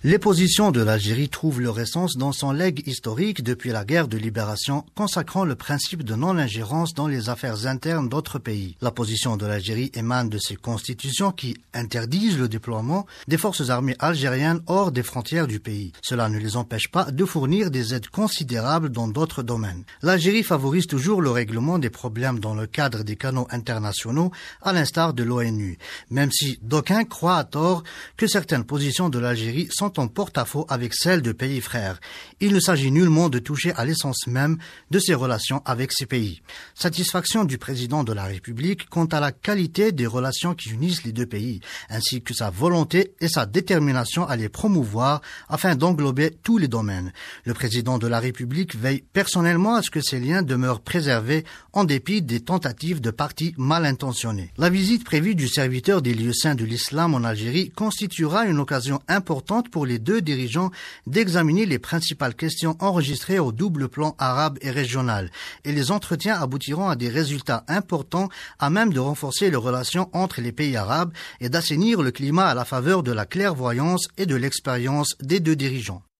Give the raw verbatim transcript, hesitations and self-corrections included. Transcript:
Les positions de l'Algérie trouvent leur essence dans son legs historique depuis la guerre de libération, consacrant le principe de non-ingérence dans les affaires internes d'autres pays. La position de l'Algérie émane de ses constitutions qui interdisent le déploiement des forces armées algériennes hors des frontières du pays. Cela ne les empêche pas de fournir des aides considérables dans d'autres domaines. L'Algérie favorise toujours le règlement des problèmes dans le cadre des canaux internationaux, à l'instar de l'ONU, même si d'aucuns croient à tort que certaines positions de l'Algérie sont en porte-à-faux avec celles de pays frères. Il ne s'agit nullement de toucher à l'essence même de ses relations avec ces pays. Satisfaction du président de la République quant à la qualité des relations qui unissent les deux pays, ainsi que sa volonté et sa détermination à les promouvoir afin d'englober tous les domaines. Le président de la République veille personnellement à ce que ces liens demeurent préservés en dépit des tentatives de partis mal intentionnés. La visite prévue du serviteur des lieux saints de l'islam en Algérie constituera une occasion importante pour les deux dirigeants d'examiner les principales questions enregistrées au double plan arabe et régional, et les entretiens aboutiront à des résultats importants à même de renforcer les relations entre les pays arabes et d'assainir le climat à la faveur de la clairvoyance et de l'expérience des deux dirigeants.